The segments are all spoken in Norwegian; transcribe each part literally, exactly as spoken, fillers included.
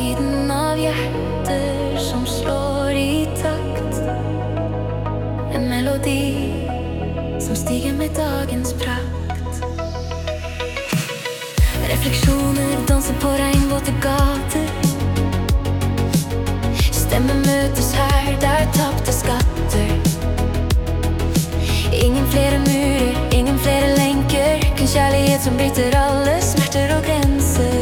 lyden av hjerter som slår i takt. En melodi som stiger med dagens prakt. Refleksjoner danser på regnvåte gater. Stemmer møtes her, der tapte skatter. Ingen flere murer, ingen flere lenker. Kun kjærlighet som bryter alle smerter og grenser.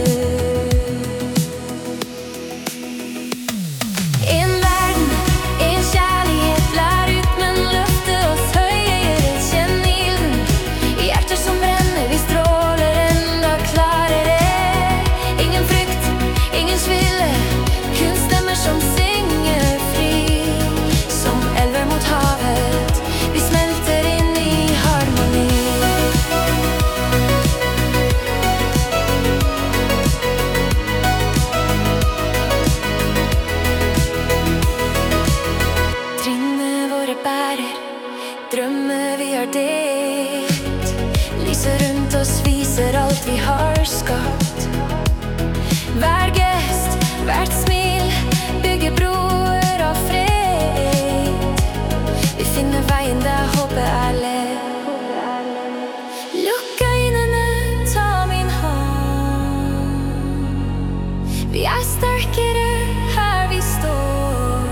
Drømmer vi har delt. Lyset rundt oss viser alt vi har skapt. Hver gest, hvert smil bygger broer av fred. Vi finner veien der håpet er lett. Lukk øynene, ta min hånd. Vi er sterkere her vi står.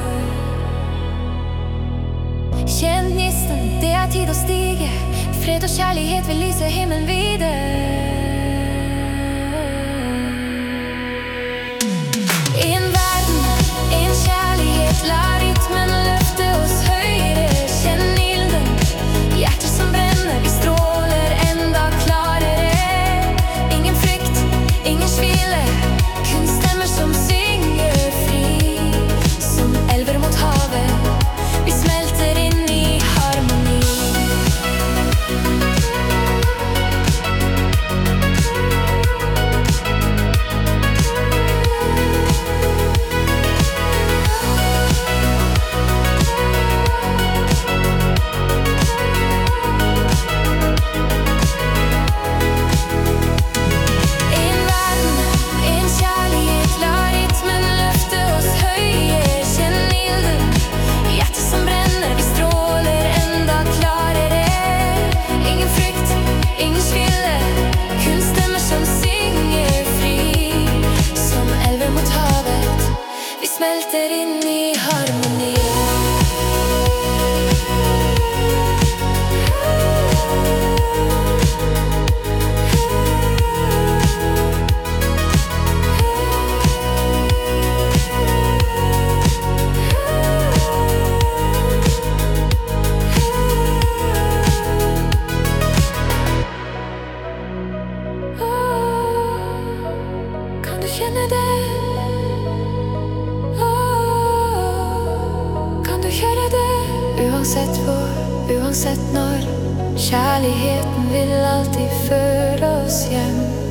Kjenn gnisten, det er tid å stige. Fred og kjærlighet vil lyse himmelen videre. En verden, en kjærlighet, la rytmen løfte oss høyere. Kjenn ilden, hjertet som brenner, vi stråler enda klarere. Ingen frykt, ingen svile, kun stemmer som synger fri. Som elver mot havet, vi smelter inn i harmoni. Smelter inn i harmoni. Kan du kjenne det? Uansett hvor, uansett når, kjærligheten vil alltid føre oss hjem.